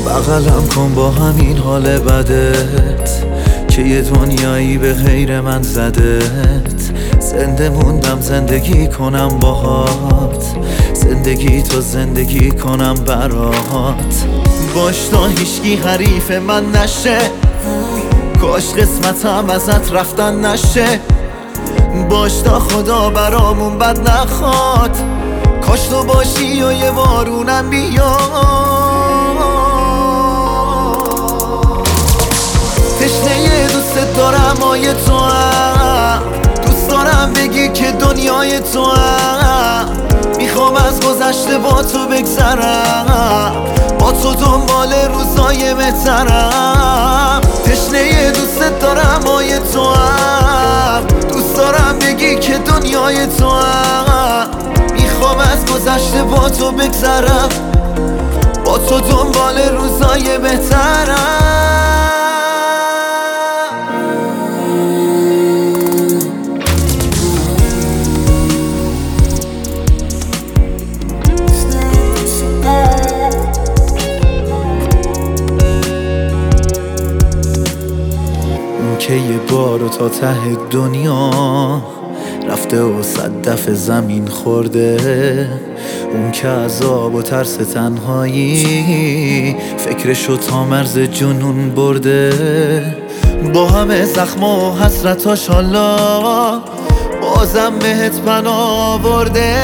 بغلم کن با همین حال بدت که یه دنیایی به غیر من زدت. زنده موندم زندگی کنم باهات، زندگی تو زندگی کنم برات. باش تا هیچکی حریف من نشه، کاش قسمتم ازت رفتن نشه. باش تا خدا برامون بد نخواد، کاش تو باشی و یه بارونم بیاد. تشنه دوست دارم آیه تو هم، دوست دارم بگی که دنیای تو هم. میخوام از گذشته با تو بگذرم، با تو دنبال روزای بهترم. تشنه دوست دارم آیه تو هم، دوست دارم بگی که دنیای تو هم. میخوام از گذشته با تو بگذرم، با تو دنبال روزای بهترم. که یه بار تا ته دنیا رفته و 100 دفعه زمین خورده. اون که عذاب و ترس تنهایی فکرشو تا مرز جنون برده. با همه زخم و حسرتاش حالا بازم بهت پناه برده.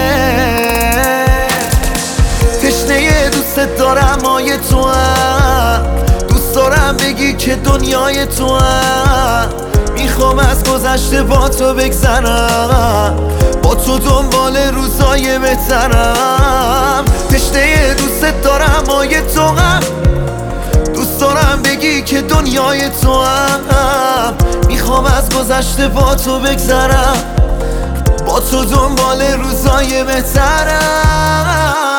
تشنه دوست دارم آیه تو هم، دوست دارم بگی که دنیای تو هم. میخوام از گذشته با تو بگذرم، با تو دنبال روزای بهترم. تشنه دوست دارم آیه تو هم، دوست دارم بگی که دنیای تو هم. میخوام از گذشته با تو بگذرم، با تو دنبال روزای بهترم.